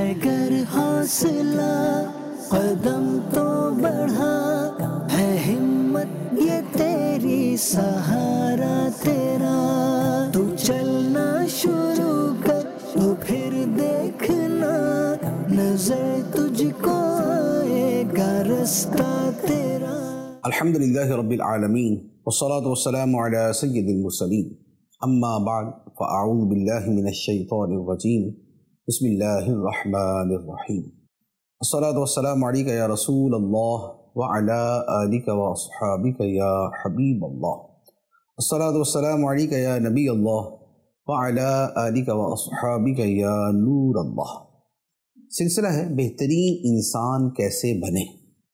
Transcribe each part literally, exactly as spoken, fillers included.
ہے گر حوصلہ قدم تو بڑھا، ہے ہمت یہ تیری سہارا تیرا، تو چلنا شروع کر تو پھر دیکھنا، نظر تجھ کو آئے گا رستہ تیرا۔ الحمدللہ رب العالمین والصلاة والسلام علی سید المرسلین، اما بعد فاعوذ باللہ من الشیطان الرجیم، بسم اللہ الرحمن الرحیم۔ الصلاة والسلام علیک یا رسول اللہ وعلی آلک واصحابک یا حبیب اللہ، الصلاة والسلام علیک یا نبی اللہ وعلی آلک واصحابک یا نور اللہ۔ سلسلہ ہے بہترین انسان کیسے بنے۔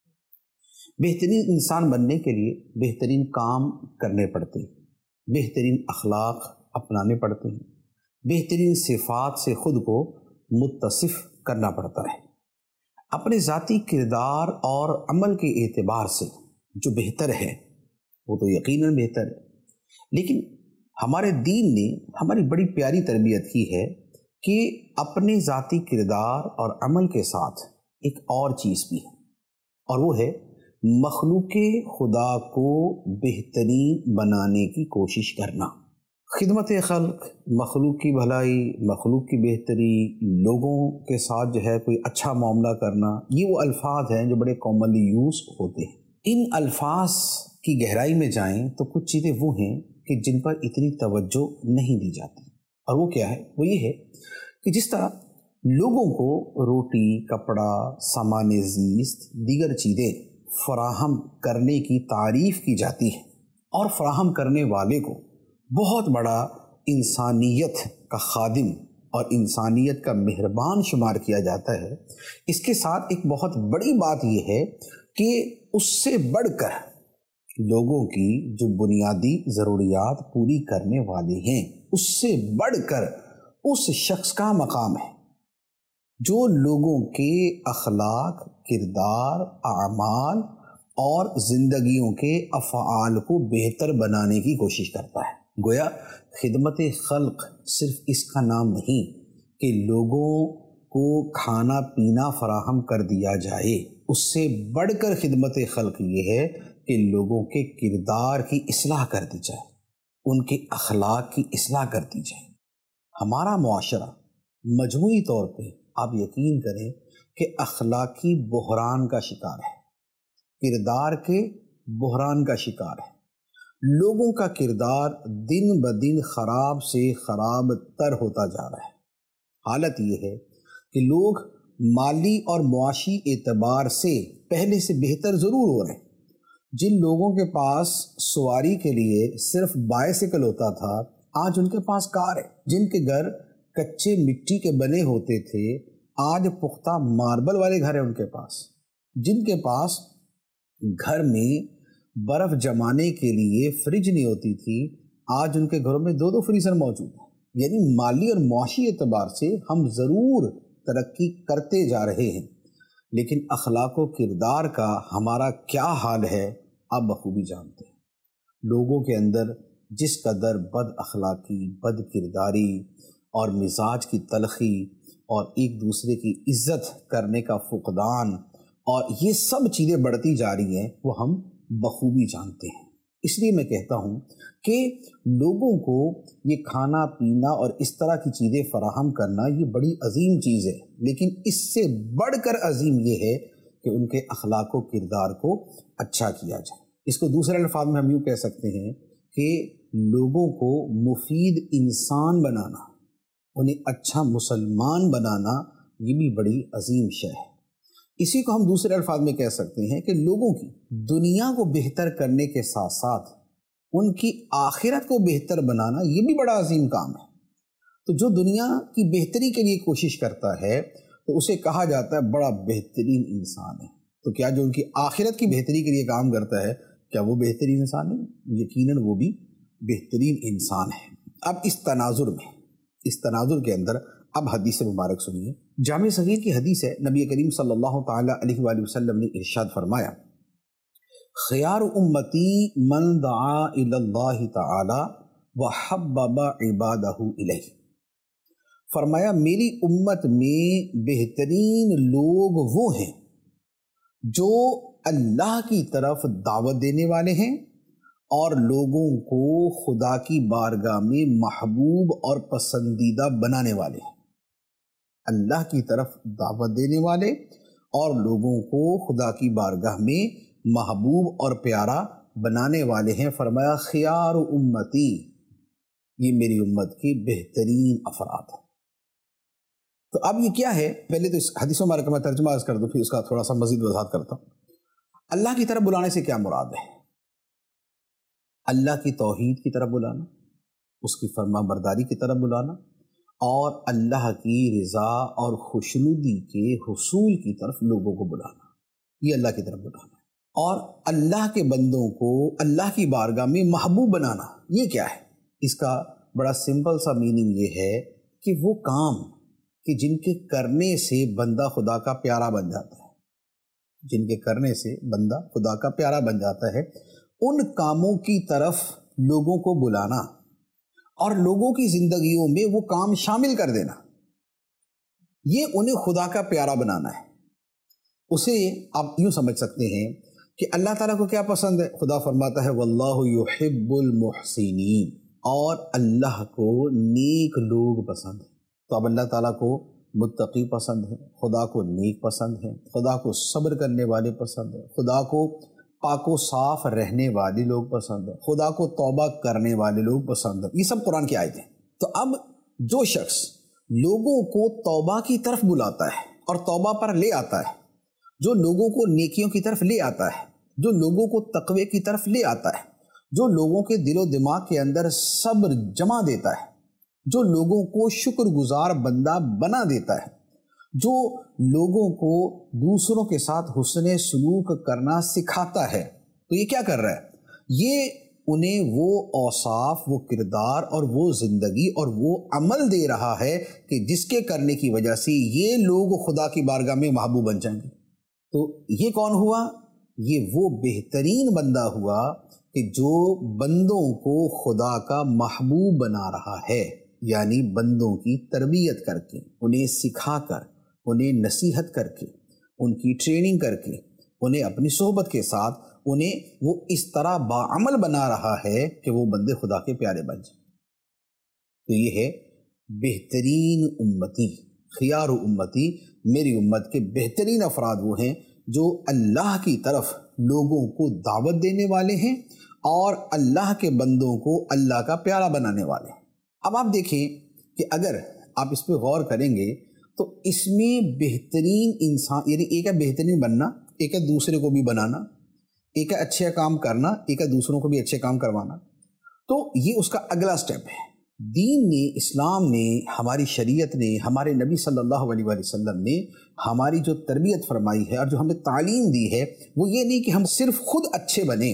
بہترین انسان بننے کے لیے بہترین کام کرنے پڑتے ہیں، بہترین اخلاق اپنانے پڑتے ہیں، بہترین صفات سے خود کو متصف کرنا پڑتا ہے۔ اپنے ذاتی کردار اور عمل کے اعتبار سے جو بہتر ہے وہ تو یقیناً بہتر ہے، لیکن ہمارے دین نے ہماری بڑی پیاری تربیت کی ہے کہ اپنے ذاتی کردار اور عمل کے ساتھ ایک اور چیز بھی ہے، اور وہ ہے مخلوق خدا کو بہترین بنانے کی کوشش کرنا۔ خدمت خلق، مخلوق کی بھلائی، مخلوق کی بہتری، لوگوں کے ساتھ جو ہے کوئی اچھا معاملہ کرنا، یہ وہ الفاظ ہیں جو بڑے کامنلی یوز ہوتے ہیں۔ ان الفاظ کی گہرائی میں جائیں تو کچھ چیزیں وہ ہیں کہ جن پر اتنی توجہ نہیں دی جاتی، اور وہ کیا ہے؟ وہ یہ ہے کہ جس طرح لوگوں کو روٹی، کپڑا، سامان زیست، دیگر چیزیں فراہم کرنے کی تعریف کی جاتی ہے، اور فراہم کرنے والے کو بہت بڑا انسانیت کا خادم اور انسانیت کا مہربان شمار کیا جاتا ہے، اس کے ساتھ ایک بہت بڑی بات یہ ہے کہ اس سے بڑھ کر لوگوں کی جو بنیادی ضروریات پوری کرنے والے ہیں، اس سے بڑھ کر اس شخص کا مقام ہے جو لوگوں کے اخلاق، کردار، اعمال اور زندگیوں کے افعال کو بہتر بنانے کی کوشش کرتا ہے۔ گویا خدمت خلق صرف اس کا نام نہیں کہ لوگوں کو کھانا پینا فراہم کر دیا جائے، اس سے بڑھ کر خدمت خلق یہ ہے کہ لوگوں کے کردار کی اصلاح کر دی جائے، ان کے اخلاق کی اصلاح کر دی جائے۔ ہمارا معاشرہ مجموعی طور پہ آپ یقین کریں کہ اخلاقی بحران کا شکار ہے، کردار کے بحران کا شکار ہے۔ لوگوں کا کردار دن بدن خراب سے خراب تر ہوتا جا رہا ہے۔ حالت یہ ہے کہ لوگ مالی اور معاشی اعتبار سے پہلے سے بہتر ضرور ہو رہے ہیں۔ جن لوگوں کے پاس سواری کے لیے صرف بائیسیکل ہوتا تھا، آج ان کے پاس کار ہے۔ جن کے گھر کچے مٹی کے بنے ہوتے تھے، آج پختہ ماربل والے گھر ہیں ان کے پاس۔ جن کے پاس گھر میں برف جمانے کے لیے فریج نہیں ہوتی تھی، آج ان کے گھروں میں دو دو فریزر موجود ہیں۔ یعنی مالی اور معاشی اعتبار سے ہم ضرور ترقی کرتے جا رہے ہیں، لیکن اخلاق و کردار کا ہمارا کیا حال ہے آپ بخوبی جانتے ہیں۔ لوگوں کے اندر جس قدر بد اخلاقی، بد کرداری اور مزاج کی تلخی اور ایک دوسرے کی عزت کرنے کا فقدان اور یہ سب چیزیں بڑھتی جا رہی ہیں، وہ ہم بخوبی جانتے ہیں۔ اس لیے میں کہتا ہوں کہ لوگوں کو یہ کھانا پینا اور اس طرح کی چیزیں فراہم کرنا یہ بڑی عظیم چیز ہے، لیکن اس سے بڑھ کر عظیم یہ ہے کہ ان کے اخلاق و کردار کو اچھا کیا جائے۔ اس کو دوسرے الفاظ میں ہم یوں کہہ سکتے ہیں کہ لوگوں کو مفید انسان بنانا، انہیں اچھا مسلمان بنانا، یہ بھی بڑی عظیم شے ہے۔ اسی کو ہم دوسرے الفاظ میں کہہ سکتے ہیں کہ لوگوں کی دنیا کو بہتر کرنے کے ساتھ ساتھ ان کی آخرت کو بہتر بنانا یہ بھی بڑا عظیم کام ہے۔ تو جو دنیا کی بہتری کے لیے کوشش کرتا ہے تو اسے کہا جاتا ہے بڑا بہترین انسان ہے۔ تو کیا جو ان کی آخرت کی بہتری کے لیے کام کرتا ہے، کیا وہ بہترین انسان ہے؟ یقیناً وہ بھی بہترین انسان ہے۔ اب اس تناظر میں اس تناظر کے اندر اب حدیث مبارک سنیے۔ جامع صغیر کی حدیث ہے، نبی کریم صلی اللہ تعالی علیہ وآلہ وسلم نے ارشاد فرمایا، خیار امتی من دعا الی اللہ تعالی وحبب عبادہ الیہ، فرمایا میری امت میں بہترین لوگ وہ ہیں جو اللہ کی طرف دعوت دینے والے ہیں اور لوگوں کو خدا کی بارگاہ میں محبوب اور پسندیدہ بنانے والے ہیں۔ اللہ کی طرف دعوت دینے والے اور لوگوں کو خدا کی بارگاہ میں محبوب اور پیارا بنانے والے ہیں۔ فرمایا خیار امتی، یہ میری امت کے بہترین افراد ہیں۔ تو اب یہ کیا ہے؟ پہلے تو اس حدیث مبارک کا میں ترجمہ عرض کر دوں، پھر اس کا تھوڑا سا مزید وضاحت کرتا ہوں۔ اللہ کی طرف بلانے سے کیا مراد ہے؟ اللہ کی توحید کی طرف بلانا، اس کی فرما برداری کی طرف بلانا، اور اللہ کی رضا اور خوشنودی کے حصول کی طرف لوگوں کو بلانا، یہ اللہ کی طرف بلانا ہے۔ اور اللہ کے بندوں کو اللہ کی بارگاہ میں محبوب بنانا، یہ کیا ہے؟ اس کا بڑا سمپل سا میننگ یہ ہے کہ وہ کام کہ جن کے کرنے سے بندہ خدا کا پیارا بن جاتا ہے، جن کے کرنے سے بندہ خدا کا پیارا بن جاتا ہے، ان کاموں کی طرف لوگوں کو بلانا اور لوگوں کی زندگیوں میں وہ کام شامل کر دینا، یہ انہیں خدا کا پیارا بنانا ہے۔ اسے آپ یوں سمجھ سکتے ہیں کہ اللہ تعالیٰ کو کیا پسند ہے؟ خدا فرماتا ہے واللہ یحب المحسنین، اور اللہ کو نیک لوگ پسند ہیں۔ تو اب اللہ تعالیٰ کو متقی پسند ہے، خدا کو نیک پسند ہے، خدا کو صبر کرنے والے پسند ہے، خدا کو پاک و صاف رہنے والے لوگ پسند ہے، خدا کو توبہ کرنے والے لوگ پسند ہیں۔ یہ سب قرآن کی آیتیں ہیں۔ تو اب جو شخص لوگوں کو توبہ کی طرف بلاتا ہے اور توبہ پر لے آتا ہے، جو لوگوں کو نیکیوں کی طرف لے آتا ہے، جو لوگوں کو تقوی کی طرف لے آتا ہے، جو لوگوں کے دل و دماغ کے اندر صبر جمع دیتا ہے، جو لوگوں کو شکر گزار بندہ بنا دیتا ہے، جو لوگوں کو دوسروں کے ساتھ حسن سلوک کرنا سکھاتا ہے، تو یہ کیا کر رہا ہے؟ یہ انہیں وہ اوصاف، وہ کردار اور وہ زندگی اور وہ عمل دے رہا ہے کہ جس کے کرنے کی وجہ سے یہ لوگ خدا کی بارگاہ میں محبوب بن جائیں گے۔ تو یہ کون ہوا؟ یہ وہ بہترین بندہ ہوا کہ جو بندوں کو خدا کا محبوب بنا رہا ہے، یعنی بندوں کی تربیت کر کے، انہیں سکھا کر، انہیں نصیحت کر کے، ان کی ٹریننگ کر کے، انہیں اپنی صحبت کے ساتھ انہیں وہ اس طرح باعمل بنا رہا ہے کہ وہ بندے خدا کے پیارے بن جائیں۔ تو یہ ہے بہترین امتی، خیار امتی، میری امت کے بہترین افراد وہ ہیں جو اللہ کی طرف لوگوں کو دعوت دینے والے ہیں اور اللہ کے بندوں کو اللہ کا پیارا بنانے والے ہیں۔ اب آپ دیکھیں کہ اگر آپ اس پہ غور کریں گے تو اس میں بہترین انسان، یعنی ایک ہے بہترین بننا، ایک ہے دوسرے کو بھی بنانا، ایک ہے اچھے کام کرنا، ایک ہے دوسروں کو بھی اچھے کام کروانا۔ تو یہ اس کا اگلا سٹیپ ہے۔ دین نے، اسلام نے، ہماری شریعت نے، ہمارے نبی صلی اللہ علیہ وآلہ وسلم نے ہماری جو تربیت فرمائی ہے اور جو ہمیں تعلیم دی ہے، وہ یہ نہیں کہ ہم صرف خود اچھے بنیں،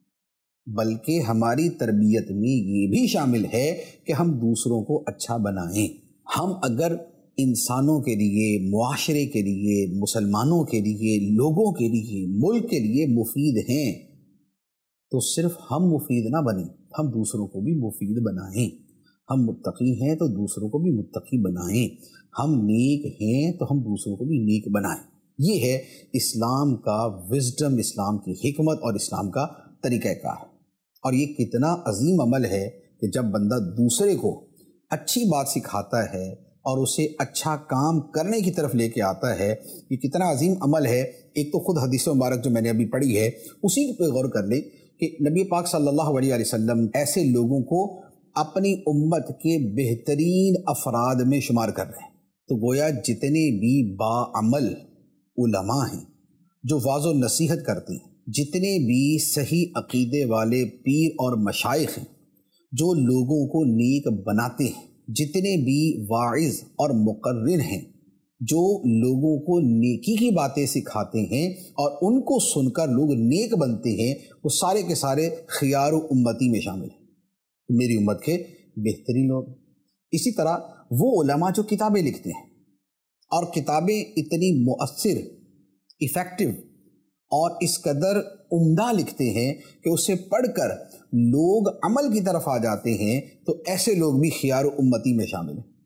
بلکہ ہماری تربیت میں یہ بھی شامل ہے کہ ہم دوسروں کو اچھا بنائیں۔ ہم اگر انسانوں کے لیے، معاشرے کے لیے، مسلمانوں کے لیے، لوگوں کے لیے، ملک کے لیے مفید ہیں تو صرف ہم مفید نہ بنیں، ہم دوسروں کو بھی مفید بنائیں۔ ہم متقی ہیں تو دوسروں کو بھی متقی بنائیں، ہم نیک ہیں تو ہم دوسروں کو بھی نیک بنائیں۔ یہ ہے اسلام کا وزڈم، اسلام کی حکمت اور اسلام کا طریقہ کار۔ اور یہ کتنا عظیم عمل ہے کہ جب بندہ دوسرے کو اچھی بات سکھاتا ہے اور اسے اچھا کام کرنے کی طرف لے کے آتا ہے، یہ کتنا عظیم عمل ہے۔ ایک تو خود حدیث مبارک جو میں نے ابھی پڑھی ہے اسی پہ غور کر لیں کہ نبی پاک صلی اللہ علیہ وسلم ایسے لوگوں کو اپنی امت کے بہترین افراد میں شمار کر رہے ہیں۔ تو گویا جتنے بھی باعمل علماء ہیں جو واعظ و نصیحت کرتے ہیں، جتنے بھی صحیح عقیدے والے پیر اور مشائخ ہیں جو لوگوں کو نیک بناتے ہیں، جتنے بھی واعظ اور مقرر ہیں جو لوگوں کو نیکی کی باتیں سکھاتے ہیں اور ان کو سن کر لوگ نیک بنتے ہیں، وہ سارے کے سارے خیار و امتی میں شامل ہیں، میری امت کے بہترین لوگ۔ اسی طرح وہ علماء جو کتابیں لکھتے ہیں اور کتابیں اتنی مؤثر، ایفیکٹو اور اس قدر عمدہ لکھتے ہیں کہ اسے پڑھ کر لوگ عمل کی طرف آ جاتے ہیں، تو ایسے لوگ بھی خیار و امتی میں شامل ہیں۔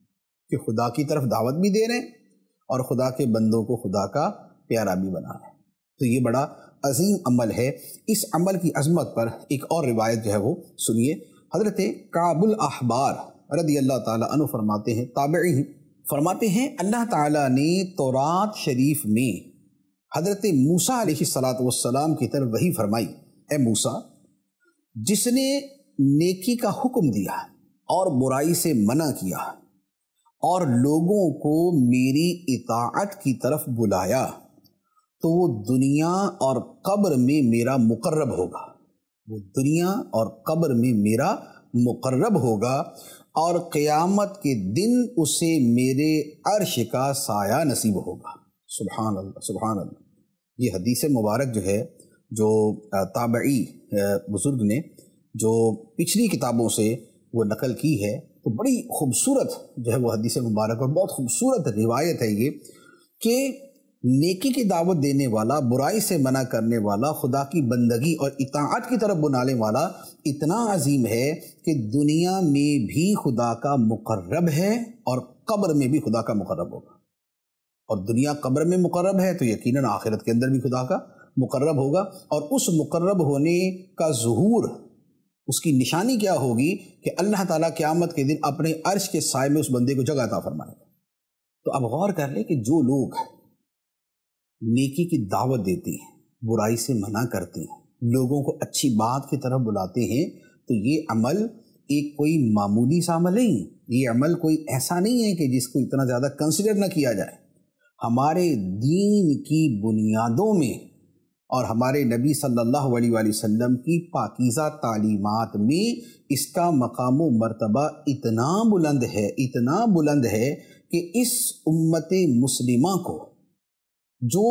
کہ خدا کی طرف دعوت بھی دے رہے ہیں اور خدا کے بندوں کو خدا کا پیارا بھی بنا رہے ہیں۔ تو یہ بڑا عظیم عمل ہے۔ اس عمل کی عظمت پر ایک اور روایت جو ہے وہ سنیے۔ حضرت کعب الاحبار رضی اللہ تعالیٰ عنہ فرماتے ہیں، تابعی ہیں، فرماتے ہیں اللہ تعالیٰ نے تورات شریف میں حضرت موسیٰ علیہ الصلاۃ والسلام کی طرف وحی فرمائی، اے موسیٰ، جس نے نیکی کا حکم دیا اور برائی سے منع کیا اور لوگوں کو میری اطاعت کی طرف بلایا تو وہ دنیا اور قبر میں میرا مقرب ہوگا، وہ دنیا اور قبر میں میرا مقرب ہوگا اور قیامت کے دن اسے میرے عرش کا سایہ نصیب ہوگا۔ سبحان اللہ، سبحان اللہ۔ یہ حدیث مبارک جو ہے، جو تابعی بزرگ نے جو پچھلی کتابوں سے وہ نقل کی ہے، تو بڑی خوبصورت جو ہے وہ حدیث مبارک اور بہت خوبصورت روایت ہے یہ، کہ نیکی کی دعوت دینے والا، برائی سے منع کرنے والا، خدا کی بندگی اور اطاعت کی طرف بلانے والا اتنا عظیم ہے کہ دنیا میں بھی خدا کا مقرب ہے اور قبر میں بھی خدا کا مقرب ہوگا، اور دنیا قبر میں مقرب ہے تو یقیناً آخرت کے اندر بھی خدا کا مقرب ہوگا، اور اس مقرب ہونے کا ظہور، اس کی نشانی کیا ہوگی کہ اللہ تعالیٰ قیامت کے دن اپنے عرش کے سائے میں اس بندے کو جگہ عطا فرمائے گا۔ تو اب غور کر لیں کہ جو لوگ نیکی کی دعوت دیتے ہیں، برائی سے منع کرتے ہیں، لوگوں کو اچھی بات کی طرف بلاتے ہیں، تو یہ عمل ایک کوئی معمولی سا عمل نہیں، یہ عمل کوئی ایسا نہیں ہے کہ جس کو اتنا زیادہ کنسیڈر نہ کیا جائے۔ ہمارے دین کی بنیادوں میں اور ہمارے نبی صلی اللہ علیہ وآلہ وسلم کی پاکیزہ تعلیمات میں اس کا مقام و مرتبہ اتنا بلند ہے، اتنا بلند ہے کہ اس امت مسلمہ کو جو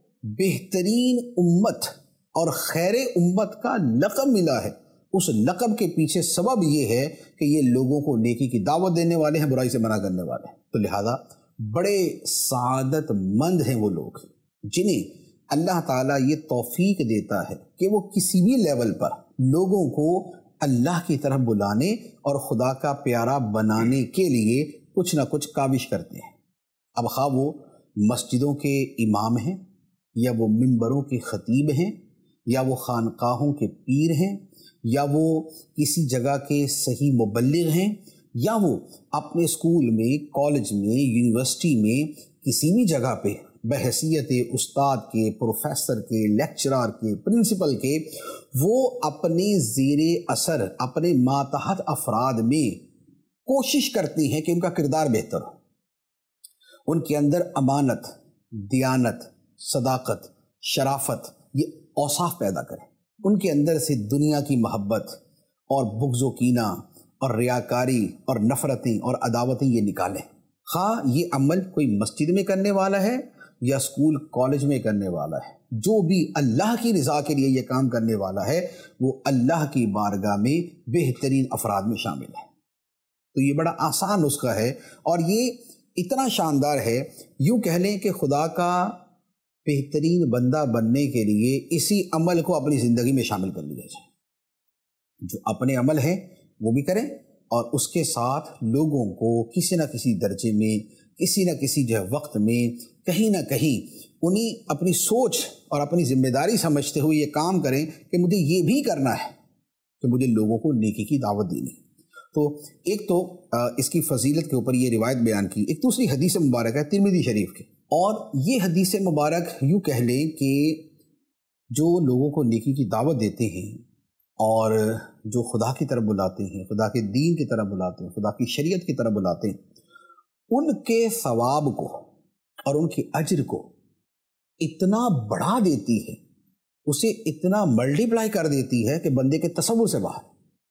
بہترین امت اور خیر امت کا لقب ملا ہے، اس لقب کے پیچھے سبب یہ ہے کہ یہ لوگوں کو نیکی کی دعوت دینے والے ہیں، برائی سے منع کرنے والے ہیں۔ تو لہذا بڑے سعادت مند ہیں وہ لوگ جنہیں اللہ تعالیٰ یہ توفیق دیتا ہے کہ وہ کسی بھی لیول پر لوگوں کو اللہ کی طرف بلانے اور خدا کا پیارا بنانے کے لیے کچھ نہ کچھ کاوش کرتے ہیں۔ اب خواہ وہ مسجدوں کے امام ہیں، یا وہ منبروں کے خطیب ہیں، یا وہ خانقاہوں کے پیر ہیں، یا وہ کسی جگہ کے صحیح مبلغ ہیں، یا وہ اپنے اسکول میں، کالج میں، یونیورسٹی میں کسی بھی جگہ پہ بحیثیت استاد کے، پروفیسر کے، لیکچرار کے، پرنسپل کے، وہ اپنے زیر اثر اپنے ماتحت افراد میں کوشش کرتی ہیں کہ ان کا کردار بہتر ہو، ان کے اندر امانت، دیانت، صداقت، شرافت، یہ اوصاف پیدا کریں، ان کے اندر سے دنیا کی محبت اور بغض و کینہ اور ریاکاری اور نفرتیں اور عداوتیں یہ نکالیں۔ خواہ یہ عمل کوئی مسجد میں کرنے والا ہے یا اسکول کالج میں کرنے والا ہے، جو بھی اللہ کی رضا کے لیے یہ کام کرنے والا ہے وہ اللہ کی بارگاہ میں بہترین افراد میں شامل ہے۔ تو یہ بڑا آسان نسخہ ہے، اور یہ اتنا شاندار ہے، یوں کہہ لیں کہ خدا کا بہترین بندہ بننے کے لیے اسی عمل کو اپنی زندگی میں شامل کر لیا جائے۔ جو اپنے عمل ہیں وہ بھی کریں، اور اس کے ساتھ لوگوں کو کسی نہ کسی درجے میں، کسی نہ کسی جو وقت میں، کہیں نہ کہیں انہیں اپنی سوچ اور اپنی ذمہ داری سمجھتے ہوئے یہ کام کریں کہ مجھے یہ بھی کرنا ہے کہ مجھے لوگوں کو نیکی کی دعوت دینی ہے۔ تو ایک تو اس کی فضیلت کے اوپر یہ روایت بیان کی، ایک دوسری حدیث مبارک ہے ترمذی شریف کی، اور یہ حدیث مبارک یوں کہہ لیں کہ جو لوگوں کو نیکی کی دعوت دیتے ہیں اور جو خدا کی طرف بلاتے ہیں، خدا کے دین کی طرف بلاتے ہیں، خدا کی شریعت کی طرف بلاتے ہیں، ان کے ثواب کو اور ان کے اجر کو اتنا بڑھا دیتی ہے، اسے اتنا ملٹیپلائی کر دیتی ہے کہ بندے کے تصور سے باہر۔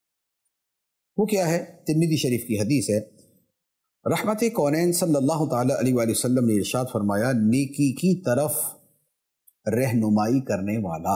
وہ کیا ہے؟ ترمذی شریف کی حدیث ہے، رحمت کونین صلی اللہ تعالیٰ علیہ وآلہ وسلم نے ارشاد فرمایا، نیکی کی طرف رہنمائی کرنے والا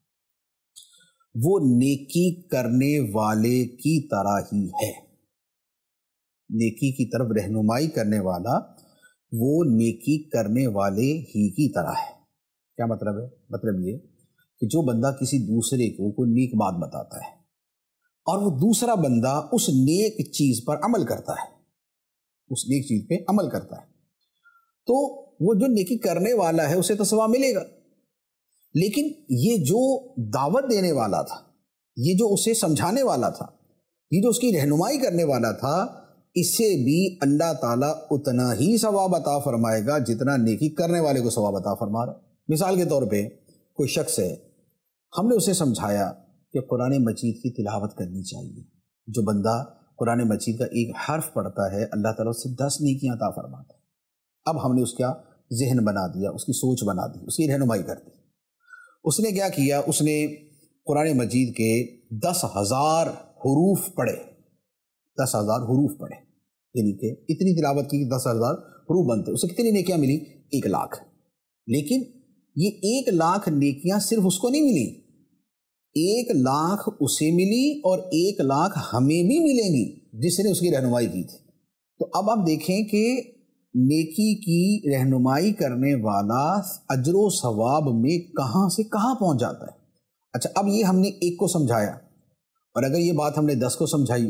وہ نیکی کرنے والے کی طرح ہی ہے۔ نیکی کی طرف رہنمائی کرنے والا وہ نیکی کرنے والے ہی کی طرح ہے۔ کیا مطلب ہے؟ مطلب یہ کہ جو بندہ کسی دوسرے کو کوئی نیک بات بتاتا ہے اور وہ دوسرا بندہ اس نیک چیز پر عمل کرتا ہے، اس نیک چیز پہ عمل کرتا ہے تو وہ جو نیکی کرنے والا ہے اسے تو ثواب ملے گا، لیکن یہ جو دعوت دینے والا تھا، یہ جو اسے سمجھانے والا تھا، یہ جو اس کی رہنمائی کرنے والا تھا، اسے بھی اللہ تعالیٰ اتنا ہی ثواب عطا فرمائے گا جتنا نیکی کرنے والے کو ثواب عطا فرما رہا۔ مثال کے طور پہ کوئی شخص ہے، ہم نے اسے سمجھایا کہ قرآن مجید کی تلاوت کرنی چاہیے، جو بندہ قرآن مجید کا ایک حرف پڑھتا ہے اللہ تعالیٰ اس سے دس نیکیاں عطا فرماتا ہے۔ اب ہم نے اس کا ذہن بنا دیا، اس کی سوچ بنا دی، اس کی رہنمائی کر دی۔ اس نے کیا کیا؟ اس نے قرآن مجید کے دس ہزار حروف پڑھے، دس ہزار حروف پڑھے، یعنی کہ اتنی تلاوت کی دس ہزار حروف بنتے، اسے کتنی نیکیاں ملی؟ ایک لاکھ۔ لیکن یہ ایک لاکھ نیکیاں صرف اس کو نہیں ملی، ایک لاکھ اسے ملی اور ایک لاکھ ہمیں بھی ملیں گی جس نے اس کی رہنمائی کی تھی۔ تو اب آپ دیکھیں کہ نیکی کی رہنمائی کرنے والا اجر و ثواب میں کہاں سے کہاں پہنچ جاتا ہے۔ اچھا، اب یہ ہم نے ایک کو سمجھایا، اور اگر یہ بات ہم نے دس کو سمجھائی،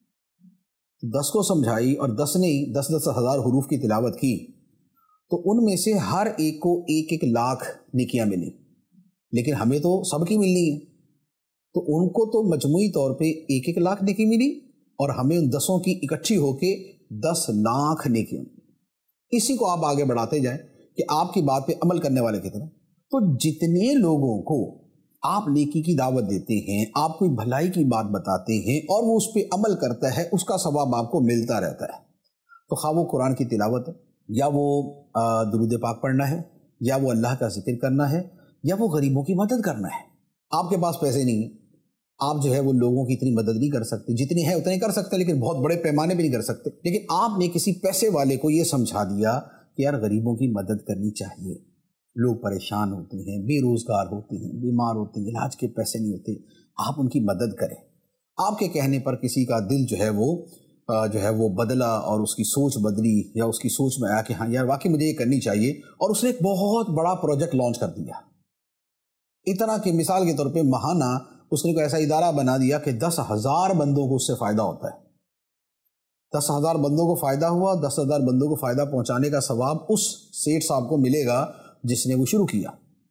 دس کو سمجھائی اور دس نے دس دس ہزار حروف کی تلاوت کی، تو ان میں سے ہر ایک کو ایک ایک لاکھ نیکیاں ملی، لیکن ہمیں تو سب کی ملنی ہے، تو ان کو تو مجموعی طور پہ ایک ایک لاکھ نیکی ملی اور ہمیں ان دسوں کی اکٹھی ہو کے دس لاکھ نیکیاں ملی۔ اسی کو آپ آگے بڑھاتے جائیں کہ آپ کی بات پہ عمل کرنے والے کتنے، تو جتنے لوگوں کو آپ نیکی کی دعوت دیتے ہیں، آپ کوئی بھلائی کی بات بتاتے ہیں اور وہ اس پہ عمل کرتا ہے، اس کا ثواب آپ کو ملتا رہتا ہے۔ تو خواہ وہ قرآن کی تلاوت ہے، یا وہ درود پاک پڑھنا ہے، یا وہ اللہ کا ذکر کرنا ہے، یا وہ غریبوں کی مدد کرنا ہے۔ آپ کے پاس پیسے نہیں ہیں، آپ جو ہے وہ لوگوں کی اتنی مدد نہیں کر سکتے، جتنی ہے اتنے کر سکتے، لیکن بہت بڑے پیمانے پہ نہیں کر سکتے، لیکن آپ نے کسی پیسے والے کو یہ سمجھا دیا کہ یار غریبوں کی مدد کرنی چاہیے، لوگ پریشان ہوتے ہیں، بے روزگار ہوتے ہیں، بیمار ہوتے ہیں، علاج کے پیسے نہیں ہوتے، آپ ان کی مدد کریں۔ آپ کے کہنے پر کسی کا دل جو ہے وہ جو ہے وہ بدلا اور اس کی سوچ بدلی، یا اس کی سوچ میں آیا کہ ہاں یار واقعی مجھے یہ کرنی چاہیے، اور اس نے ایک بہت بڑا پروجیکٹ لانچ کر دیا، اتنا کہ مثال کے طور پہ ماہانہ اس نے کوئی ایسا ادارہ بنا دیا کہ دس ہزار بندوں کو اس سے فائدہ ہوتا ہے، دس ہزار بندوں کو فائدہ ہوا، دس ہزار بندوں کو فائدہ پہنچانے کا ثواب اس سیٹ صاحب کو ملے گا جس نے وہ شروع کیا،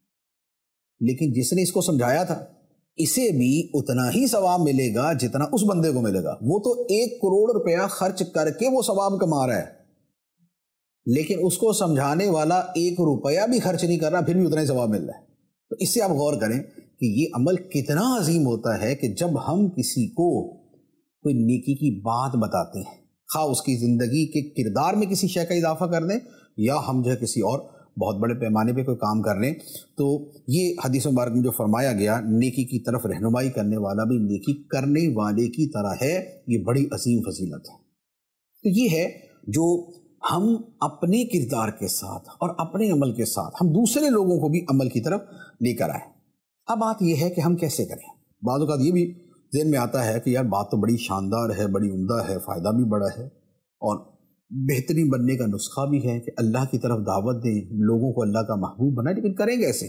لیکن جس نے اس کو سمجھایا تھا اسے بھی اتنا ہی ثواب ملے گا جتنا اس بندے کو ملے گا۔ وہ تو ایک کروڑ روپیہ خرچ کر کے وہ ثواب کما رہا ہے، لیکن اس کو سمجھانے والا ایک روپیہ بھی خرچ نہیں کر رہا، پھر بھی اتنا ہی ثواب مل رہا ہے۔ تو اس سے آپ غور کریں کہ یہ عمل کتنا عظیم ہوتا ہے کہ جب ہم کسی کو کوئی نیکی کی بات بتاتے ہیں، خواہ اس کی زندگی کے کردار میں کسی شے کا اضافہ کر دیں، یا ہم جو ہے کسی اور بہت بڑے پیمانے پہ کوئی کام کر لیں، تو یہ حدیث مبارک میں جو فرمایا گیا نیکی کی طرف رہنمائی کرنے والا بھی نیکی کرنے والے کی طرح ہے، یہ بڑی عظیم فضیلت ہے۔ تو یہ ہے جو ہم اپنے کردار کے ساتھ اور اپنے عمل کے ساتھ ہم دوسرے لوگوں کو بھی عمل کی طرف لے کر آئیں۔ اب بات یہ ہے کہ ہم کیسے کریں۔ بعض اوقات یہ بھی ذہن میں آتا ہے کہ یار بات تو بڑی شاندار ہے، بڑی عمدہ ہے، فائدہ بھی بڑا ہے، اور بہترین بننے کا نسخہ بھی ہے کہ اللہ کی طرف دعوت دیں، لوگوں کو اللہ کا محبوب بنائیں، لیکن کریں کیسے؟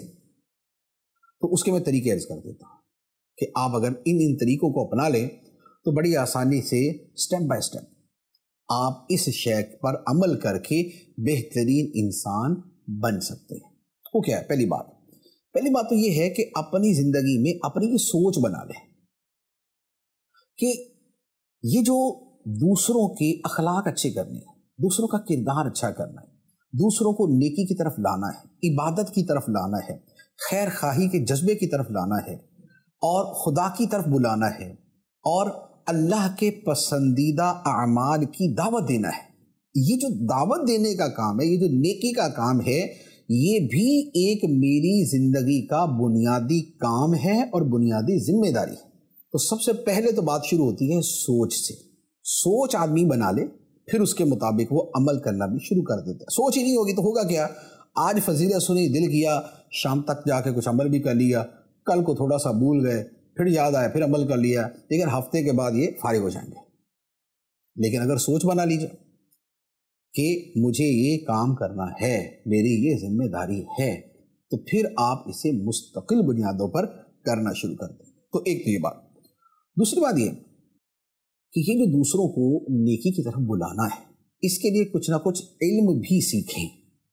تو اس کے میں طریقے عرض کر دیتا ہوں کہ آپ اگر ان ان طریقوں کو اپنا لیں تو بڑی آسانی سے سٹیپ بائی سٹیپ آپ اس شے پر عمل کر کے بہترین انسان بن سکتے ہیں۔ وہ کیا ہے؟ پہلی بات پہلی بات تو یہ ہے کہ اپنی زندگی میں اپنی یہ سوچ بنا لیں کہ یہ جو دوسروں کے اخلاق اچھے کرنے ہیں، دوسروں کا کردار اچھا کرنا ہے، دوسروں کو نیکی کی طرف لانا ہے، عبادت کی طرف لانا ہے، خیر خواہی کے جذبے کی طرف لانا ہے، اور خدا کی طرف بلانا ہے، اور اللہ کے پسندیدہ اعمال کی دعوت دینا ہے۔ یہ جو دعوت دینے کا کام ہے، یہ جو نیکی کا کام ہے، یہ بھی ایک میری زندگی کا بنیادی کام ہے اور بنیادی ذمہ داری ہے۔ تو سب سے پہلے تو بات شروع ہوتی ہے سوچ سے۔ سوچ آدمی بنا لے، پھر اس کے مطابق وہ عمل کرنا بھی شروع کر دیتا ہے۔ سوچ ہی نہیں ہوگی تو ہوگا کیا؟ آج فضیلت سنی، دل کیا، شام تک جا کے کچھ عمل بھی کر لیا، کل کو تھوڑا سا بھول گئے، پھر یاد آیا، پھر عمل کر لیا، لیکن ہفتے کے بعد یہ فارغ ہو جائیں گے۔ لیکن اگر سوچ بنا لیجیے کہ مجھے یہ کام کرنا ہے، میری یہ ذمہ داری ہے، تو پھر آپ اسے مستقل بنیادوں پر کرنا شروع کر دیں۔ تو ایک تو یہ بات۔ دوسری بات یہ کہ یہ جو دوسروں کو نیکی کی طرف بلانا ہے، اس کے لیے کچھ نہ کچھ علم بھی سیکھیں،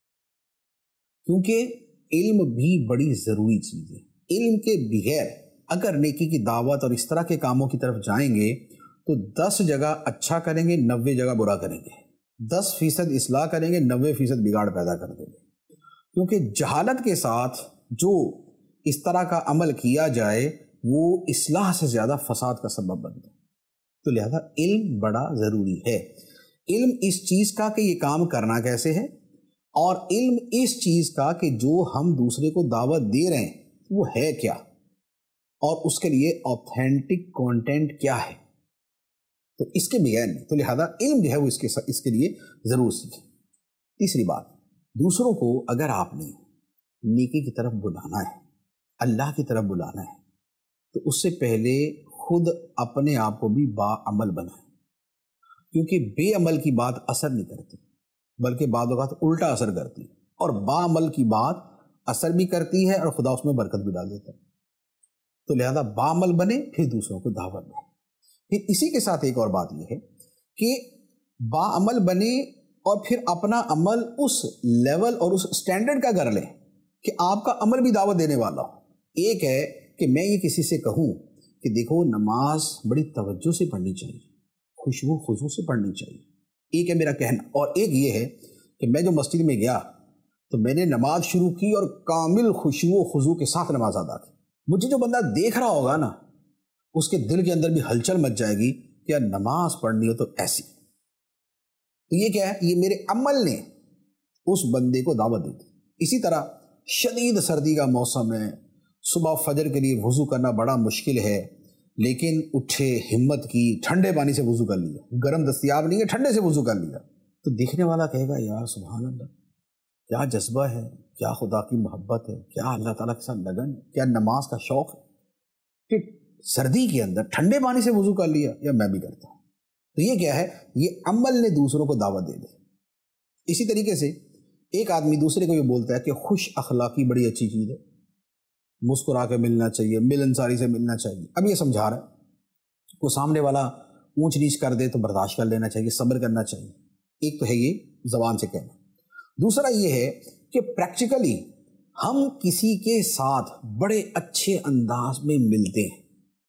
کیونکہ علم بھی بڑی ضروری چیز ہے۔ علم کے بغیر اگر نیکی کی دعوت اور اس طرح کے کاموں کی طرف جائیں گے تو دس جگہ اچھا کریں گے، نوے جگہ برا کریں گے، دس فیصد اصلاح کریں گے، نوے فیصد بگاڑ پیدا کر دیں گے، کیونکہ جہالت کے ساتھ جو اس طرح کا عمل کیا جائے وہ اصلاح سے زیادہ فساد کا سبب بنتا ہے۔ تو لہذا علم بڑا ضروری ہے، علم اس چیز کا کہ یہ کام کرنا کیسے ہے، اور علم اس چیز کا کہ جو ہم دوسرے کو دعوت دے رہے ہیں وہ ہے کیا، اور اس کے لیے آتھینٹک کانٹینٹ کیا ہے، تو اس کے بغیر نہیں۔ تو لہذا علم جو ہے وہ اس کے اس کے لیے ضرور سیکھیں۔ تیسری بات، دوسروں کو اگر آپ نے نیکی کی طرف بلانا ہے، اللہ کی طرف بلانا ہے، تو اس سے پہلے خود اپنے آپ کو بھی با عمل بنائیں، کیونکہ بے عمل کی بات اثر نہیں کرتی بلکہ بعض اوقات الٹا اثر کرتی ہے، اور با عمل کی بات اثر بھی کرتی ہے اور خدا اس میں برکت بھی ڈال دیتا ہے۔ تو لہذا با عمل بنے، پھر دوسروں کو دعوت دیں۔ پھر اسی کے ساتھ ایک اور بات یہ ہے کہ با عمل بنے اور پھر اپنا عمل اس لیول اور اس سٹینڈرڈ کا کر لیں کہ آپ کا عمل بھی دعوت دینے والا ہو۔ ایک ہے کہ میں یہ کسی سے کہوں کہ دیکھو نماز بڑی توجہ سے پڑھنی چاہیے، خوشو خضوع سے پڑھنی چاہیے، ایک ہے میرا کہنا، اور ایک یہ ہے کہ میں جو مسجد میں گیا تو میں نے نماز شروع کی اور کامل خوشو و خضوع کے ساتھ نماز ادا کی۔ مجھے جو بندہ دیکھ رہا ہوگا نا اس کے دل کے اندر بھی ہلچل مچ جائے گی کہ یار نماز پڑھنی ہو تو ایسی۔ تو یہ کیا ہے، یہ میرے عمل نے اس بندے کو دعوت دی تھی۔ اسی طرح شدید سردی کا موسم ہے، صبح فجر کے لیے وضو کرنا بڑا مشکل ہے، لیکن اٹھے، ہمت کی، ٹھنڈے پانی سے وضو کر لیا، گرم دستیاب نہیں ہے، ٹھنڈے سے وضو کر لیا، تو دیکھنے والا کہے گا یار سبحان اللہ، کیا جذبہ ہے، کیا خدا کی محبت ہے، کیا اللہ تعالیٰ کے ساتھ لگن ہے، کیا نماز کا شوق ہے کہ سردی کے اندر ٹھنڈے پانی سے وضو کر لیا، یا میں بھی کرتا ہوں۔ تو یہ کیا ہے، یہ عمل نے دوسروں کو دعوت دے دی۔ اسی طریقے سے ایک آدمی دوسرے کو یہ بولتا ہے کہ خوش اخلاقی بڑی اچھی چیز ہے، مسکرا کے ملنا چاہیے، ملنساری سے ملنا چاہیے۔ اب یہ سمجھا رہا ہے کو سامنے والا اونچ نیچ کر دے تو برداشت کر لینا چاہیے، صبر کرنا چاہیے۔ ایک تو ہے یہ زبان سے کہنا، دوسرا یہ ہے کہ پریکٹیکلی ہم کسی کے ساتھ بڑے اچھے انداز میں ملتے ہیں،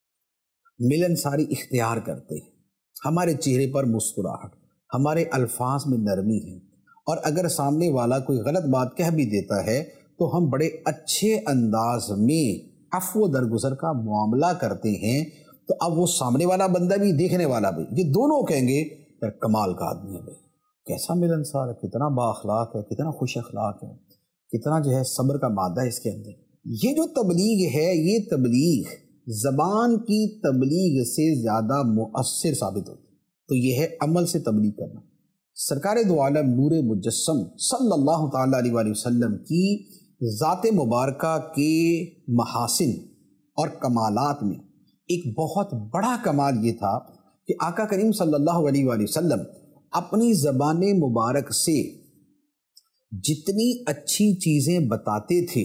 ملنساری اختیار کرتے ہیں، ہمارے چہرے پر مسکراہٹ، ہمارے الفاظ میں نرمی ہے، اور اگر سامنے والا کوئی غلط بات کہہ بھی دیتا ہے تو ہم بڑے اچھے انداز میں عفو درگزر کا معاملہ کرتے ہیں، تو اب وہ سامنے والا بندہ بھی دیکھنے والا بھی، یہ دونوں کہیں گے یار کمال کا آدمی ہے، بھائی کیسا ملنسار ہے، کتنا با اخلاق ہے، کتنا خوش اخلاق ہے، کتنا جو ہے صبر کا مادہ ہے اس کے اندر۔ یہ جو تبلیغ ہے، یہ تبلیغ زبان کی تبلیغ سے زیادہ مؤثر ثابت ہوتی ہے، تو یہ ہے عمل سے تبلیغ کرنا۔ سرکار دو عالم نور مجسم صلی اللہ تعالیٰ علیہ وآلہ وسلم کی ذات مبارکہ کے محاسن اور کمالات میں ایک بہت بڑا کمال یہ تھا کہ آقا کریم صلی اللہ علیہ وآلہ وسلم اپنی زبان مبارک سے جتنی اچھی چیزیں بتاتے تھے،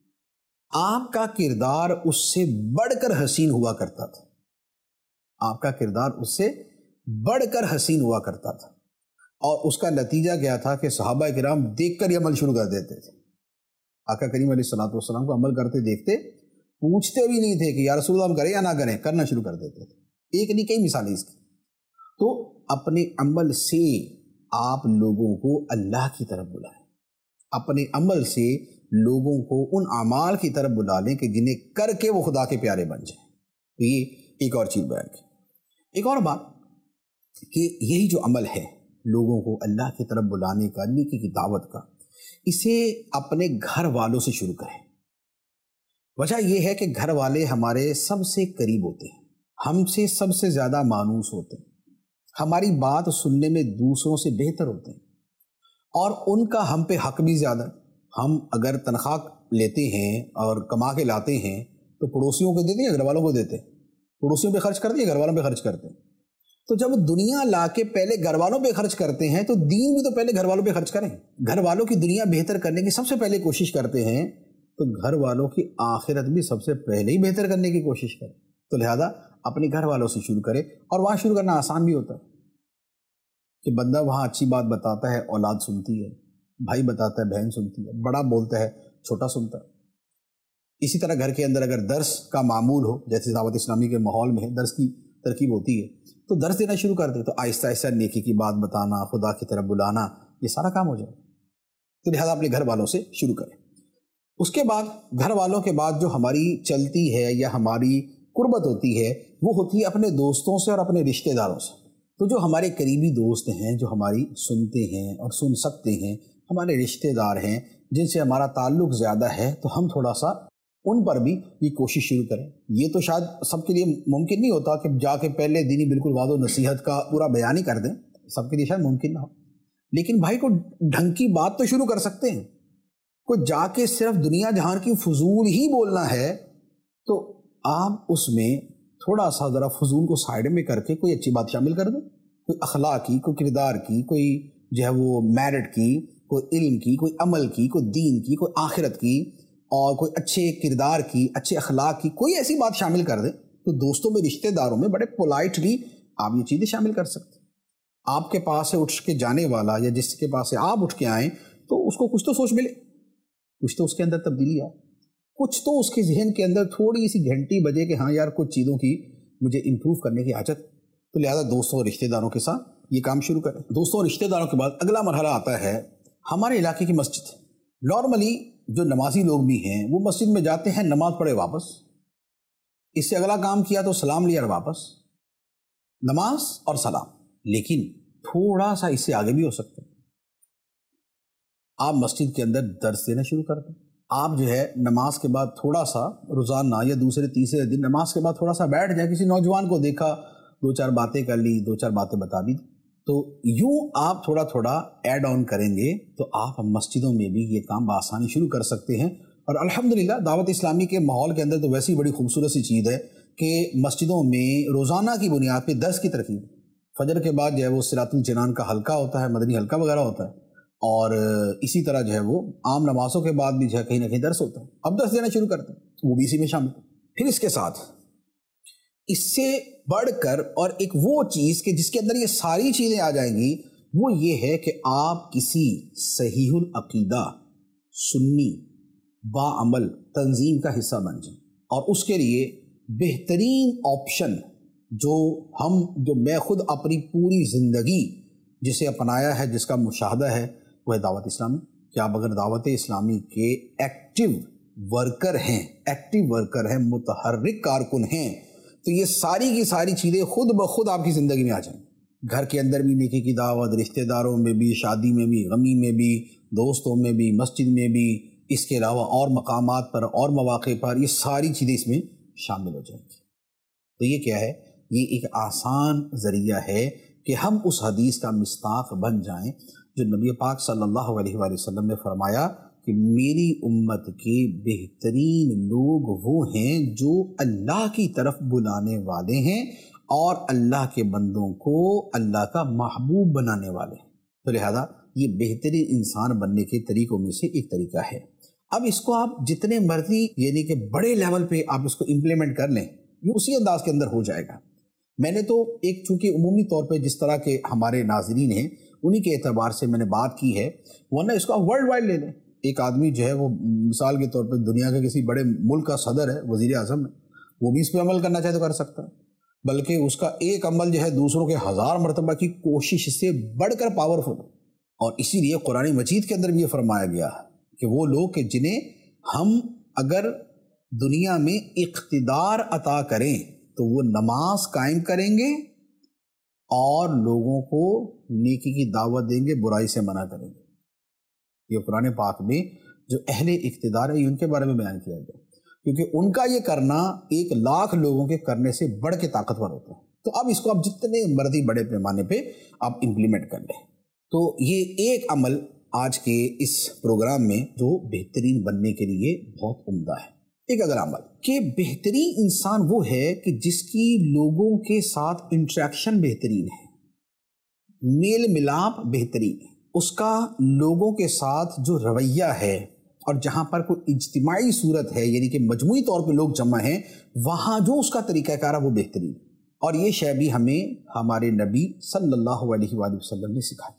آپ کا کردار اس سے بڑھ کر حسین ہوا کرتا تھا، آپ کا کردار اس سے بڑھ کر حسین ہوا کرتا تھا، اور اس کا نتیجہ کیا تھا کہ صحابہ کرام دیکھ کر یہ عمل شروع کر دیتے تھے۔ آقا کریم علیہ الصلوۃ والسلام کو عمل کرتے دیکھتے پوچھتے بھی نہیں تھے کہ یا رسول اللہ ہم کریں یا نہ کریں، کرنا شروع کر دیتے تھے۔ ایک نہیں کئی مثالیں اس کی۔ تو اپنے عمل سے آپ لوگوں کو اللہ کی طرف بلائیں، اپنے عمل سے لوگوں کو ان اعمال کی طرف بلا لیں کہ جنہیں کر کے وہ خدا کے پیارے بن جائیں۔ تو یہ ایک اور چیز بیان کی۔ ایک اور بات کہ یہی جو عمل ہے لوگوں کو اللہ کی طرف بلانے کا، نیکی کی دعوت کا، اسے اپنے گھر والوں سے شروع کریں۔ وجہ یہ ہے کہ گھر والے ہمارے سب سے قریب ہوتے ہیں، ہم سے سب سے زیادہ مانوس ہوتے ہیں، ہماری بات سننے میں دوسروں سے بہتر ہوتے ہیں، اور ان کا ہم پہ حق بھی زیادہ۔ ہم اگر تنخواہ لیتے ہیں اور کما کے لاتے ہیں تو پڑوسیوں کو دیتے ہیں یا گھر والوں کو دیتے ہیں؟ پڑوسیوں پہ خرچ کرتے ہیں، گھر والوں پہ خرچ کرتے ہیں۔ تو جب دنیا لا کے پہلے گھر والوں پہ خرچ کرتے ہیں تو دین بھی تو پہلے گھر والوں پہ خرچ کریں۔ گھر والوں کی دنیا بہتر کرنے کی سب سے پہلے کوشش کرتے ہیں تو گھر والوں کی آخرت بھی سب سے پہلے ہی بہتر کرنے کی کوشش کریں۔ تو لہذا اپنے گھر والوں سے شروع کریں، اور وہاں شروع کرنا آسان بھی ہوتا ہے۔ کہ بندہ وہاں اچھی بات بتاتا ہے اولاد سنتی ہے، بھائی بتاتا ہے بہن سنتی ہے، بڑا بولتا ہے چھوٹا سنتا ہے۔ اسی طرح گھر کے اندر اگر درس کا معمول ہو، جیسے دعوت اسلامی کے ماحول میں درس کی ترکیب ہوتی ہے، تو درس دینا شروع کر دے تو آہستہ آہستہ نیکی کی بات بتانا، خدا کی طرف بلانا، یہ سارا کام ہو جائے۔ تو لہٰذا اپنے گھر والوں سے شروع کریں۔ اس کے بعد گھر والوں کے بعد جو ہماری چلتی ہے یا ہماری قربت ہوتی ہے وہ ہوتی ہے اپنے دوستوں سے اور اپنے رشتہ داروں سے۔ تو جو ہمارے قریبی دوست ہیں، جو ہماری سنتے ہیں اور سن سکتے ہیں، ہمارے رشتہ دار ہیں جن سے ہمارا تعلق زیادہ ہے، تو ہم تھوڑا سا ان پر بھی یہ کوشش شروع کریں۔ یہ تو شاید سب کے لیے ممکن نہیں ہوتا کہ جا کے پہلے دینی بالکل وعد و نصیحت کا پورا بیان ہی کر دیں، سب کے لیے شاید ممکن نہ ہو، لیکن بھائی کو ڈھنگ کی بات تو شروع کر سکتے ہیں۔ کوئی جا کے صرف دنیا جہان کی فضول ہی بولنا ہے تو آپ اس میں تھوڑا سا ذرا فضول کو سائڈ میں کر کے کوئی اچھی بات شامل کر دیں، کوئی اخلاق کی، کوئی کردار کی، کوئی جو ہے وہ میرٹ کی، کوئی علم کی، کوئی عمل کی، کوئی دین کی، کوئی آخرت کی، اور کوئی اچھے کردار کی، اچھے اخلاق کی کوئی ایسی بات شامل کر دیں تو دوستوں میں، رشتہ داروں میں بڑے پولائٹلی آپ یہ چیزیں شامل کر سکتے ہیں۔ آپ کے پاس سے اٹھ کے جانے والا یا جس کے پاس سے آپ اٹھ کے آئیں تو اس کو کچھ تو سوچ ملے، کچھ تو اس کے اندر تبدیلی آئے، کچھ تو اس کے ذہن کے اندر تھوڑی سی گھنٹی بجے کہ ہاں یار کچھ چیزوں کی مجھے امپروو کرنے کی حاجت۔ تو لہٰذا دوستوں اور رشتہ داروں کے ساتھ یہ کام شروع کریں۔ دوستوں اور رشتہ داروں کے بعد اگلا مرحلہ آتا ہے ہمارے علاقے کی مسجد۔ نارملی جو نمازی لوگ بھی ہیں وہ مسجد میں جاتے ہیں، نماز پڑھے واپس، اس سے اگلا کام کیا تو سلام لیا اور واپس، نماز اور سلام۔ لیکن تھوڑا سا اس سے آگے بھی ہو سکتا ہے، آپ مسجد کے اندر درس دینا شروع کر دیں۔ آپ جو ہے نماز کے بعد تھوڑا سا روزانہ یا دوسرے تیسرے دن نماز کے بعد تھوڑا سا بیٹھ جائیں، کسی نوجوان کو دیکھا، دو چار باتیں کر لی، دو چار باتیں بتا دی، تو یوں آپ تھوڑا تھوڑا ایڈ آن کریں گے تو آپ مسجدوں میں بھی یہ کام بآسانی شروع کر سکتے ہیں۔ اور الحمدللہ دعوت اسلامی کے ماحول کے اندر تو ویسی بڑی خوبصورت سی چیز ہے کہ مسجدوں میں روزانہ کی بنیاد پہ درس کی ترکیب، فجر کے بعد جو ہے وہ صراط الجنان کا حلقہ ہوتا ہے، مدنی حلقہ وغیرہ ہوتا ہے، اور اسی طرح جو ہے وہ عام نمازوں کے بعد بھی جو ہے کہیں نہ کہیں درس ہوتا ہے۔ اب درس دینا شروع کرتے ہیں، وہ بھی اسی میں شامل۔ پھر اس کے ساتھ اس سے بڑھ کر اور ایک وہ چیز کہ جس کے اندر یہ ساری چیزیں آ جائیں گی، وہ یہ ہے کہ آپ کسی صحیح العقیدہ سنی باعمل تنظیم کا حصہ بن جائیں، اور اس کے لیے بہترین آپشن جو ہم جو میں خود اپنی پوری زندگی جسے اپنایا ہے، جس کا مشاہدہ ہے، وہ ہے دعوت اسلامی۔ کہ آپ اگر دعوت اسلامی کے ایکٹیو ورکر ہیں، ایکٹیو ورکر ہیں، متحرک کارکن ہیں، تو یہ ساری کی ساری چیزیں خود بخود آپ کی زندگی میں آ جائیں۔ گھر کے اندر بھی نیکی کی دعوت، رشتہ داروں میں بھی، شادی میں بھی، غمی میں بھی، دوستوں میں بھی، مسجد میں بھی، اس کے علاوہ اور مقامات پر اور مواقع پر یہ ساری چیزیں اس میں شامل ہو جائیں گی۔ تو یہ کیا ہے؟ یہ ایک آسان ذریعہ ہے کہ ہم اس حدیث کا مصداق بن جائیں جو نبی پاک صلی اللہ علیہ وآلہ وسلم نے فرمایا کہ میری امت کے بہترین لوگ وہ ہیں جو اللہ کی طرف بلانے والے ہیں اور اللہ کے بندوں کو اللہ کا محبوب بنانے والے ہیں۔ تو لہذا یہ بہترین انسان بننے کے طریقوں میں سے ایک طریقہ ہے۔ اب اس کو آپ جتنے مرضی یعنی کہ بڑے لیول پہ آپ اس کو امپلیمنٹ کر لیں، یہ اسی انداز کے اندر ہو جائے گا۔ میں نے تو ایک چونکہ عمومی طور پہ جس طرح کے ہمارے ناظرین ہیں انہی کے اعتبار سے میں نے بات کی ہے، ورنہ اس کو آپ ورلڈ وائڈ لے لیں۔ ایک آدمی جو ہے وہ مثال کے طور پہ دنیا کے کسی بڑے ملک کا صدر ہے، وزیر اعظم ہے، وہ بھی اس پہ عمل کرنا چاہے تو کر سکتا ہے، بلکہ اس کا ایک عمل جو ہے دوسروں کے ہزار مرتبہ کی کوشش سے بڑھ کر پاورفل ہے۔ اور اسی لیے قرآن مجید کے اندر بھی یہ فرمایا گیا کہ وہ لوگ کہ جنہیں ہم اگر دنیا میں اقتدار عطا کریں تو وہ نماز قائم کریں گے اور لوگوں کو نیکی کی دعوت دیں گے، برائی سے منع کریں گے۔ یہ قرآن پاک میں جو اہل اقتدار ہے ان کے بارے میں بیان کیا گیا، کیونکہ ان کا یہ کرنا ایک لاکھ لوگوں کے کرنے سے بڑھ کے طاقتور ہوتا ہے۔ تو اب اس کو آپ جتنے مرضی بڑے پیمانے پہ آپ امپلیمنٹ کر لیں۔ تو یہ ایک عمل آج کے اس پروگرام میں جو بہترین بننے کے لیے بہت عمدہ ہے۔ ایک اگر عمل کہ بہترین انسان وہ ہے کہ جس کی لوگوں کے ساتھ انٹریکشن بہترین ہے، میل ملاپ بہترین ہے، اس کا لوگوں کے ساتھ جو رویہ ہے اور جہاں پر کوئی اجتماعی صورت ہے یعنی کہ مجموعی طور پہ لوگ جمع ہیں، وہاں جو اس کا طریقہ کار ہے وہ بہترین ہے۔ اور یہ شے بھی ہمیں ہمارے نبی صلی اللہ علیہ وآلہ وسلم نے سکھائی،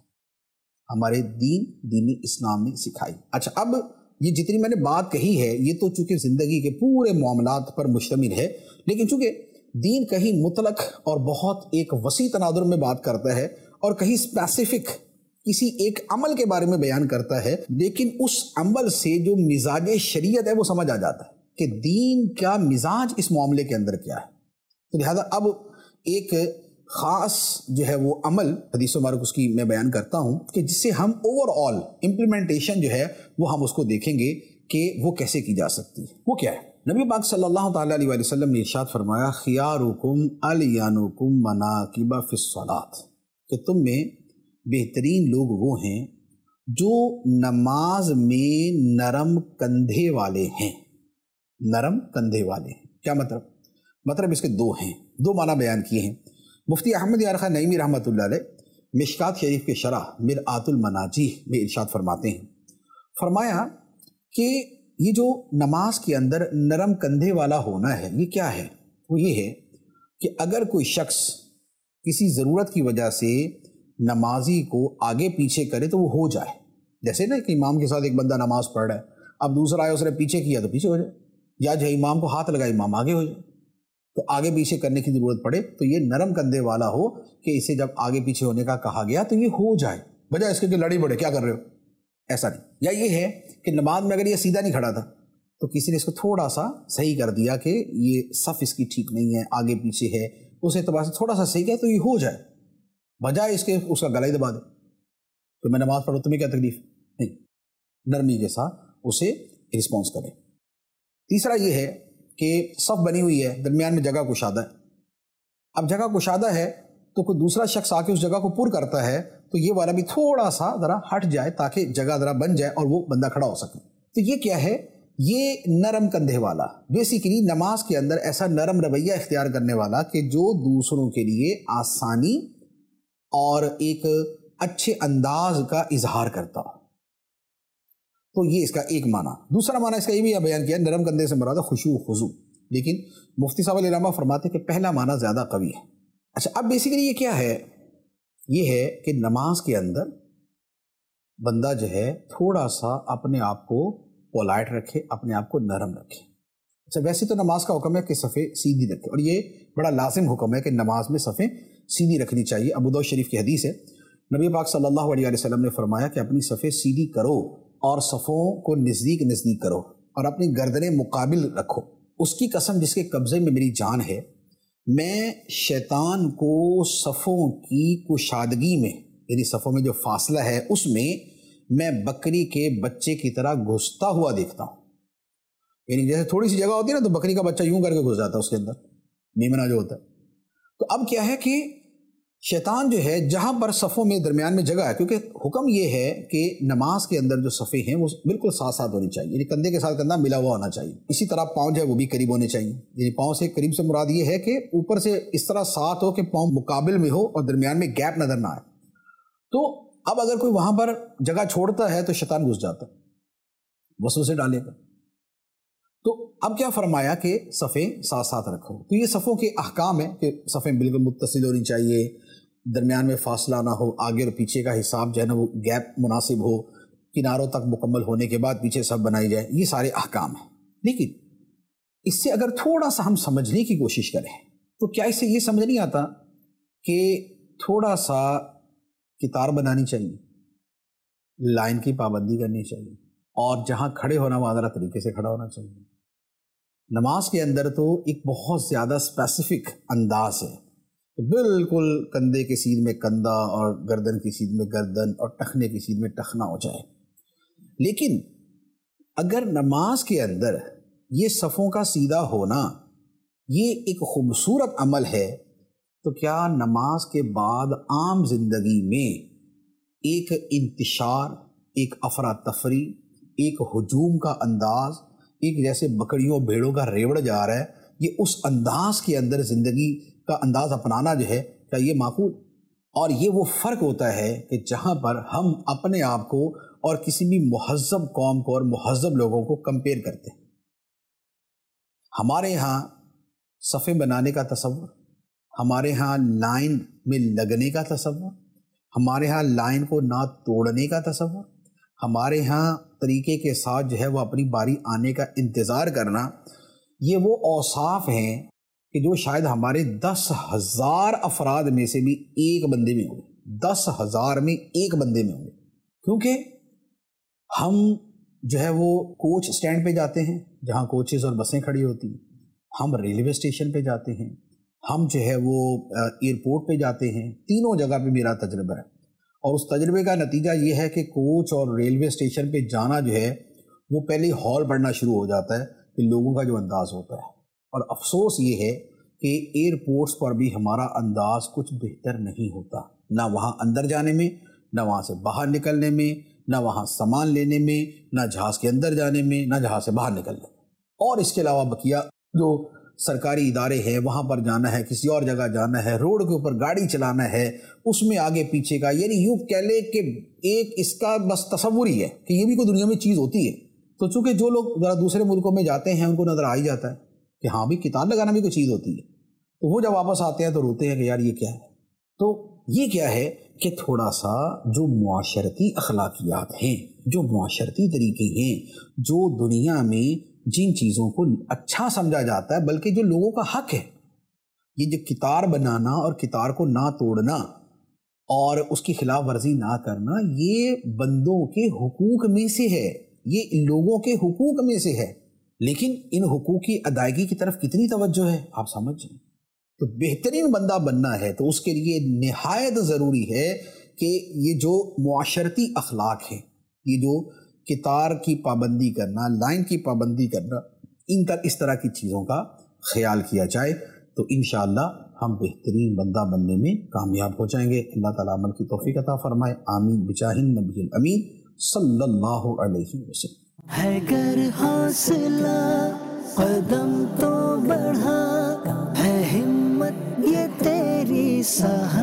ہمارے دین دین اسلام نے سکھائی۔ اچھا، اب یہ جتنی میں نے بات کہی ہے یہ تو چونکہ زندگی کے پورے معاملات پر مشتمل ہے، لیکن چونکہ دین کہیں مطلق اور بہت ایک وسیع تناظر میں بات کرتا ہے اور کہیں اسپیسیفک کسی ایک عمل کے بارے میں بیان کرتا ہے، لیکن اس عمل سے جو مزاج شریعت ہے وہ سمجھ آ جاتا ہے کہ دین کا مزاج اس معاملے کے اندر کیا ہے۔ تو لہذا اب ایک خاص جو ہے وہ عمل حدیث مبارک اس کی میں بیان کرتا ہوں کہ جس سے ہم اوور آل امپلیمنٹیشن جو ہے وہ ہم اس کو دیکھیں گے کہ وہ کیسے کی جا سکتی ہے۔ وہ کیا ہے؟ نبی پاک صلی اللہ تعالیٰ علیہ وآلہ وسلم نے ارشاد فرمایا، خیارکم الیانکم مناکب فی الصلاۃ، کہ تم میں بہترین لوگ وہ ہیں جو نماز میں نرم کندھے والے ہیں۔ نرم کندھے والے ہیں کیا مطلب؟ مطلب اس کے دو ہیں، دو معنی بیان کیے ہیں۔ مفتی احمد یار خان نعیمی رحمۃ اللہ علیہ مشکات شریف کے شرح مرآت المناجیح میں ارشاد فرماتے ہیں، فرمایا کہ یہ جو نماز کے اندر نرم کندھے والا ہونا ہے یہ کیا ہے؟ وہ یہ ہے کہ اگر کوئی شخص کسی ضرورت کی وجہ سے نمازی کو آگے پیچھے کرے تو وہ ہو جائے، جیسے نا کہ امام کے ساتھ ایک بندہ نماز پڑھ رہا ہے، اب دوسرا آیا اس نے پیچھے کیا تو پیچھے ہو جائے، یا جو امام کو ہاتھ لگا امام آگے ہو جائے، تو آگے پیچھے کرنے کی ضرورت پڑے تو یہ نرم کندھے والا ہو کہ اسے جب آگے پیچھے ہونے کا کہا گیا تو یہ ہو جائے، بجائے اس کے کہ لڑی بڑے کیا کر رہے ہو، ایسا نہیں۔ یا یہ ہے کہ نماز میں اگر یہ سیدھا نہیں کھڑا تھا تو کسی نے اس کو تھوڑا سا صحیح کر دیا کہ یہ صف اس کی ٹھیک نہیں ہے، آگے پیچھے ہے، اس اعتبار سے تھوڑا سا صحیح کیا تو یہ ہو جائے، بجائے اس کے اس کا گلا ہی دبا دے تو میں نماز پڑھوں تمہیں کیا تکلیف نہیں، نرمی کے ساتھ اسے رسپانس کرے۔ تیسرا یہ ہے کہ صف بنی ہوئی ہے، درمیان میں جگہ کشادہ ہے، اب جگہ کشادہ ہے تو کوئی دوسرا شخص آ کے اس جگہ کو پر کرتا ہے تو یہ والا بھی تھوڑا سا ذرا ہٹ جائے تاکہ جگہ ذرا بن جائے اور وہ بندہ کھڑا ہو سکے۔ تو یہ کیا ہے؟ یہ نرم کندھے والا، بیسیکلی نماز کے اندر ایسا نرم رویہ اختیار کرنے والا کہ جو دوسروں کے لیے آسانی اور ایک اچھے انداز کا اظہار کرتا ہو، تو یہ اس کا ایک معنی۔ دوسرا معنی اس کا یہ بھی بیان کیا، نرم کندھے سے مراد خشوع و خضوع، لیکن مفتی صاحب علیہ رحمہ فرماتے کہ پہلا معنی زیادہ قوی ہے۔ اچھا، اب بیسیکلی یہ کیا ہے؟ یہ ہے کہ نماز کے اندر بندہ جو ہے تھوڑا سا اپنے آپ کو پولائٹ رکھے، اپنے آپ کو نرم رکھے۔ اچھا، ویسے تو نماز کا حکم ہے کہ صفیں سیدھی رکھے، اور یہ بڑا لازم حکم ہے کہ نماز میں صفیں سیدھی رکھنی چاہیے۔ ابو داؤد شریف کی حدیث ہے، نبی پاک صلی اللہ علیہ وسلم نے فرمایا کہ اپنی صفیں سیدھی کرو اور صفوں کو نزدیک نزدیک کرو اور اپنی گردنیں مقابل رکھو، اس کی قسم جس کے قبضے میں میری جان ہے، میں شیطان کو صفوں کی کشادگی میں، یعنی صفوں میں جو فاصلہ ہے اس میں میں بکری کے بچے کی طرح گھستا ہوا دیکھتا ہوں۔ یعنی جیسے تھوڑی سی جگہ ہوتی ہے نا تو بکری کا بچہ یوں کر کے گھس جاتا ہے اس کے اندر، میمنہ جو ہوتا ہے۔ تو اب کیا ہے کہ شیطان جو ہے جہاں پر صفوں میں درمیان میں جگہ ہے، کیونکہ حکم یہ ہے کہ نماز کے اندر جو صفیں ہیں وہ بالکل ساتھ ساتھ ہونی چاہیے، یعنی کندھے کے ساتھ کندھا ملا ہوا ہونا چاہیے، اسی طرح پاؤں جو ہے وہ بھی قریب ہونے چاہیے، یعنی پاؤں سے قریب سے مراد یہ ہے کہ اوپر سے اس طرح ساتھ ہو کہ پاؤں مقابل میں ہو اور درمیان میں گیپ نظر نہ آئے۔ تو اب اگر کوئی وہاں پر جگہ چھوڑتا ہے تو شیطان گھس جاتا ہے، وسوسے ڈالے گا۔ تو اب کیا فرمایا کہ صفیں ساتھ ساتھ رکھو، تو یہ صفوں کے احکام ہیں کہ صفیں بالکل متصل ہونی چاہیے، درمیان میں فاصلہ نہ ہو، آگے اور پیچھے کا حساب جو ہے نا وہ گیپ مناسب ہو، کناروں تک مکمل ہونے کے بعد پیچھے صف بنائی جائے، یہ سارے احکام ہیں۔ لیکن اس سے اگر تھوڑا سا ہم سمجھنے کی کوشش کریں تو کیا اس سے یہ سمجھ نہیں آتا کہ تھوڑا سا کتار بنانی چاہیے، لائن کی پابندی کرنی چاہیے، اور جہاں کھڑے ہونا وہاں ذرا طریقے سے کھڑا ہونا چاہیے۔ نماز کے اندر تو ایک بہت زیادہ اسپیسیفک انداز ہے، بالکل کندھے کی سیدھ میں کندھا اور گردن کی سیدھ میں گردن اور ٹخنے کی سیدھ میں ٹخنا ہو جائے۔ لیکن اگر نماز کے اندر یہ صفوں کا سیدھا ہونا یہ ایک خوبصورت عمل ہے تو کیا نماز کے بعد عام زندگی میں ایک انتشار، ایک افراتفری، ایک ہجوم کا انداز، ایک جیسے بکریوں بھیڑوں کا ریوڑ جا رہا ہے، یہ اس انداز کے اندر زندگی کا انداز اپنانا جو ہے کیا یہ معقول؟ اور یہ وہ فرق ہوتا ہے کہ جہاں پر ہم اپنے آپ کو اور کسی بھی مہذب قوم کو اور مہذب لوگوں کو کمپیئر کرتے ہیں۔ ہمارے ہاں صفیں بنانے کا تصور ہمارے ہاں لائن میں لگنے کا تصور، ہمارے ہاں لائن کو نہ توڑنے کا تصور، ہمارے ہاں طریقے کے ساتھ جو ہے وہ اپنی باری آنے کا انتظار کرنا، یہ وہ اوصاف ہیں کہ جو شاید ہمارے دس ہزار افراد میں سے بھی ایک بندے میں ہوں گے، دس ہزار میں ایک بندے میں ہوں گے۔ کیونکہ ہم جو ہے وہ کوچ اسٹینڈ پہ جاتے ہیں جہاں کوچز اور بسیں کھڑی ہوتی ہیں، ہم ریلوے اسٹیشن پہ جاتے ہیں، ہم جو ہے وہ ایئرپورٹ پہ جاتے ہیں، تینوں جگہ پہ میرا تجربہ ہے، اور اس تجربے کا نتیجہ یہ ہے کہ کوچ اور ریلوے اسٹیشن پہ جانا جو ہے وہ پہلے ہی ہال پڑنا شروع ہو جاتا ہے کہ لوگوں کا جو انداز ہوتا ہے، اور افسوس یہ ہے کہ ایئرپورٹس پر بھی ہمارا انداز کچھ بہتر نہیں ہوتا، نہ وہاں اندر جانے میں، نہ وہاں سے باہر نکلنے میں، نہ وہاں سامان لینے میں، نہ جہاز کے اندر جانے میں، نہ جہاز سے باہر نکلنے میں، اور اس کے علاوہ بقیہ جو سرکاری ادارے ہیں وہاں پر جانا ہے، کسی اور جگہ جانا ہے، روڈ کے اوپر گاڑی چلانا ہے، اس میں آگے پیچھے کا، یعنی یوں کہہ لے کہ ایک اس کا بس تصور ہی ہے کہ یہ بھی کوئی دنیا میں چیز ہوتی ہے۔ تو چونکہ جو لوگ ذرا دوسرے ملکوں میں جاتے ہیں ان کو نظر آ ہی جاتا ہے کہ ہاں بھی کتاب لگانا بھی کوئی چیز ہوتی ہے، تو وہ جب واپس آتے ہیں تو روتے ہیں کہ یار یہ کیا ہے۔ تو یہ کیا ہے کہ تھوڑا سا جو معاشرتی اخلاقیات ہیں، جو معاشرتی طریقے ہیں، جو دنیا میں جن چیزوں کو اچھا سمجھا جاتا ہے بلکہ جو لوگوں کا حق ہے، یہ جو کتار بنانا اور کتار کو نہ توڑنا اور اس کی خلاف ورزی نہ کرنا، یہ بندوں کے حقوق میں سے ہے، یہ لوگوں کے حقوق میں سے ہے، لیکن ان حقوق کی ادائیگی کی طرف کتنی توجہ ہے آپ سمجھیں۔ تو بہترین بندہ بننا ہے تو اس کے لیے نہایت ضروری ہے کہ یہ جو معاشرتی اخلاق ہیں، یہ جو کتار کی پابندی کرنا، لائن کی پابندی کرنا، ان طرح اس طرح کی چیزوں کا خیال کیا جائے تو انشاءاللہ ہم بہترین بندہ بننے میں کامیاب ہو جائیں گے۔ اللہ تعالیٰ عمل کی توفیق عطا فرمائے، آمین بجاہ النبی الامین صلی اللہ علیہ وسلم۔ ہے گر حوصلہ قدم تو بڑھا، ہے ہمت یہ تیری سہارا